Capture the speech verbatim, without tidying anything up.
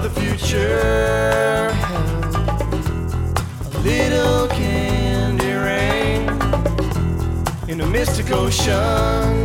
of the future held a little candy rain in a mystic ocean.